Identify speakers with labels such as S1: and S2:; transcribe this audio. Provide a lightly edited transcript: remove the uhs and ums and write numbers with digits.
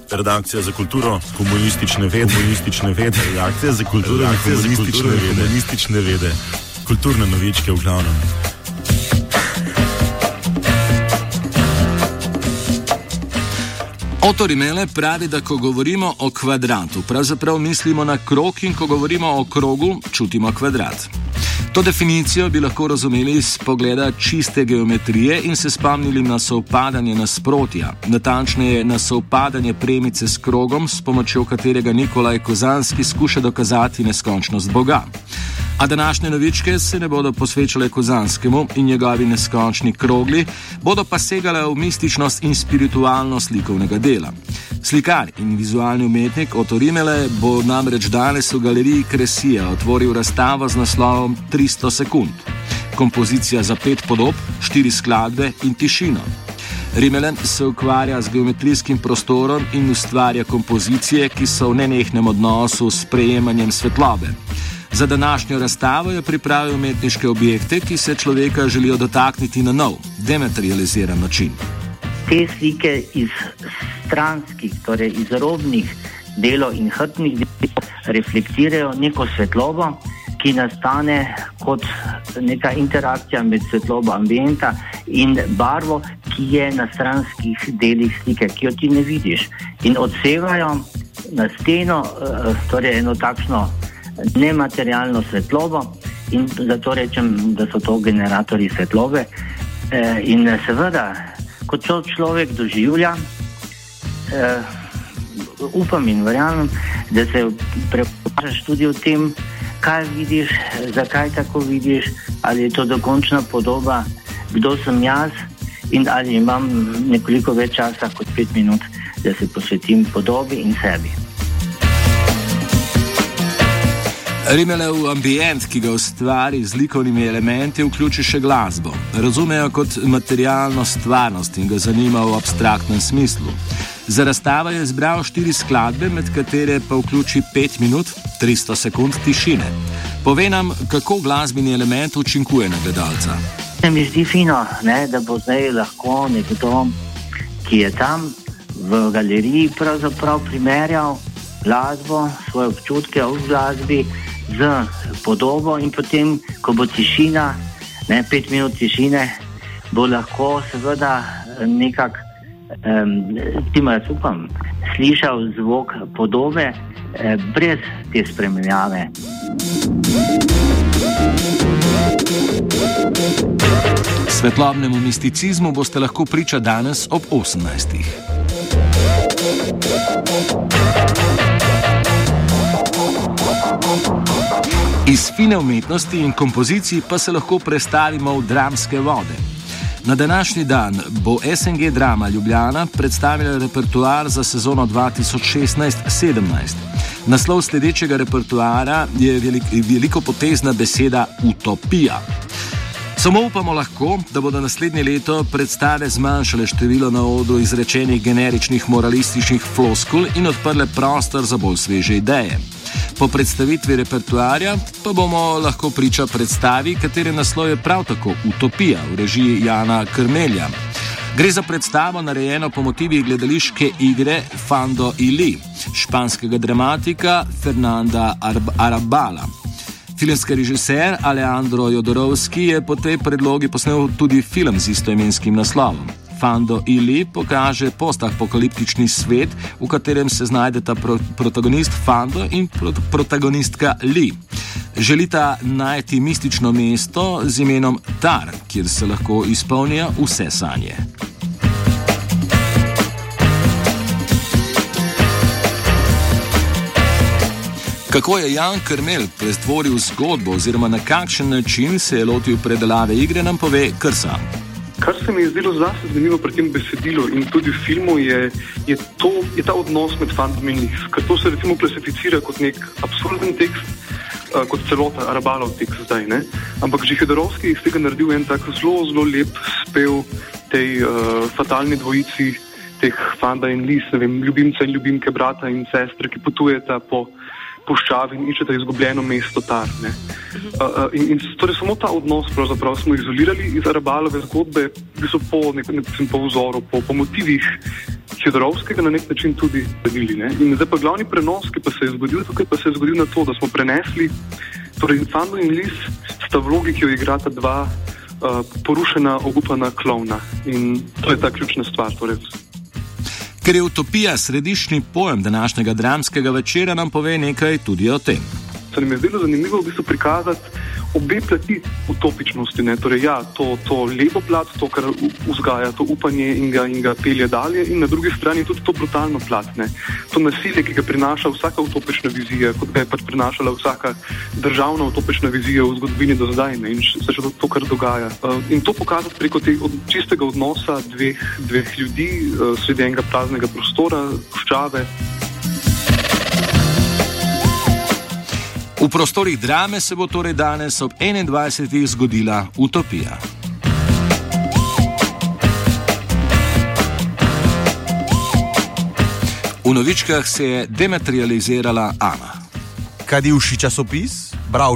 S1: Redakcija za kulturo, komunistične vede, redakcija za kulturo, komunistične vede, kulturne novičke v glavnem.
S2: Otto Rimele pravi, da ko govorimo o kvadratu, pravzaprav mislimo na krog in ko govorimo o krogu, čutimo kvadrat. To definicijo bi lahko razumeli iz pogleda čiste geometrije in se spomnili na sovpadanje nasprotja, natančneje na sovpadanje premice s krogom, s pomočjo katerega Nikolaj Kozanski skuša dokazati neskončnost Boga. A današnje novičke se ne bodo posvečale Kozanskemu in njegovi neskončni krogli, bodo pa segale v mističnost in spiritualnost likovnega dela. Slikar in vizualni umetnik Otto Rimele bo namreč danes v galeriji Kresija otvoril razstavo z naslovom 300 sekund. Kompozicija za 5 podob, 4 skladbe in tišino. Rimele se ukvarja z geometrijskim prostorom in ustvarja kompozicije, ki so v nenehnem odnosu s sprejemanjem svetlobe. Za današnjo razstavo je pripravil umetniške objekte, ki se človeka želijo dotakniti na nov, dematerializiran način.
S3: Te slike iz stranskih, torej iz robnih delov in hrbtnih delov reflektirajo neko svetlobo, ki nastane kot neka interakcija med svetlobo ambienta in barvo, ki je na stranskih delih slike, ki jo ti ne vidiš. In odsevajo na steno, torej eno takšno nematerialno svetlobo in zato rečem, da so to generatorji svetlobe. In seveda, kot človek doživlja, upam in verjamem, da se prepričaš tudi o tem, kaj vidiš, zakaj tako vidiš, ali je to dokončna podoba, kdo sem jaz in ali imam nekoliko več časa kot 5 minut, da se posvetim podobi in sebi.
S2: Rimelev ambient, ki ga ustvari z likovnimi elementi, vključi še glasbo. Razumejo kot materialno stvarnost in ga zanima v abstraktnem smislu. Za razstavo je izbral 4 skladbe, med katere pa vključi 5 minut, 300 sekund tišine. Pove nam, kako glasbeni element učinkuje na gledalca.
S3: Se mi zdi fino, da bo zdaj lahko nekdo, ki je tam v galeriji, pravzaprav primerjal glasbo, svoje občutke v glasbi z podobo in potem, ko bo tišina, 5 minut tišine, bo lahko seveda nekako, jaz upam, slišal zvok podobe brez te spremenjave.
S2: Svetlobnemu misticizmu boste lahko priča danes ob 18. Iz fine umetnosti in kompozicij pa se lahko prestavimo v dramske vode. Na današnji dan bo SNG Drama Ljubljana predstavila repertoar za sezono 2016-17. Naslov sledečega repertoara je velikopotezna beseda utopija. Samo upamo lahko, da bodo naslednje leto predstave zmanjšale število na odru izrečenih generičnih moralističnih floskul in odprle prostor za bolj sveže ideje. Po predstavitvi repertoarja pa bomo lahko priča predstavi, katere naslov je prav tako Utopija v režiji Jana Krmelja. Gre za predstavo narejeno po motivih gledališke igre Fando y Lee, španskega dramatika Fernanda Arrabala. Filmski režiser Alejandro Jodorowsky je po tej predlogi posnel tudi film z istoimenskim naslovom. Fando y Lee pokaže postapokaliptični svet, v katerem se znajdeta protagonist Fando in protagonistka Lee. Želita najti mistično mesto z imenom Tar, kjer se lahko izpolnijo vse sanje. Kako je Jan Krmelj pretvoril zgodbo oziroma na kakšen način se je lotil predelave igre, nam pove kar sam.
S4: Kar se mi je zdelo zlasti zanimivo pri tem besedilu in tudi v filmu je ta odnos med Fandom in Lee. Ker to se recimo klasificira kot nek absurden tekst, kot celota Arabalov tekst zdaj, ne? Ampak že Jodorowsky iz tega naredil en tak zelo lep spev tej fatalni dvojici teh Fanda in Lee, ne vem, ljubimca in ljubimke, brata in sestre, ki potujeta po puščavi in iščeta izgubljeno mesto Tar. In torej samo ta odnos pravzaprav smo izolirali iz Arabalove zgodbe, ki so po vzoru, po motivih Jodorowskega na nek način tudi zgodili. In zdaj pa glavni prenos, ki pa se je zgodil tukaj, pa se je zgodil na to, da smo prenesli, torej Fando in Lis sta vlogi, ki jo igrata dva porušena, obupana klovna. In to je ta ključna stvar. Torej.
S2: Ker je utopija središčni pojem današnjega dramskega večera, nam pove nekaj tudi o tem.
S4: Se mi je zdelo zanimivo v bistvu prikazati obe plati utopičnosti. Torej, ja, to lepo plat, to, kar vzgaja to upanje in ga pelje dalje, in na drugi strani tudi to brutalno plat. To nasilje, ki ga prinaša vsaka utopična vizija, kot ga je pač prinašala vsaka državna utopična vizija v zgodovini do zdaj, in se še to, kar dogaja. In to pokazati preko čistega odnosa dveh ljudi, sredi enega praznega prostora, puščave.
S2: V prostorih drame se bo torej danes ob 21. zgodila utopija. V novičkah se je dematerializirala Ana.
S5: Kadivši časopis, bral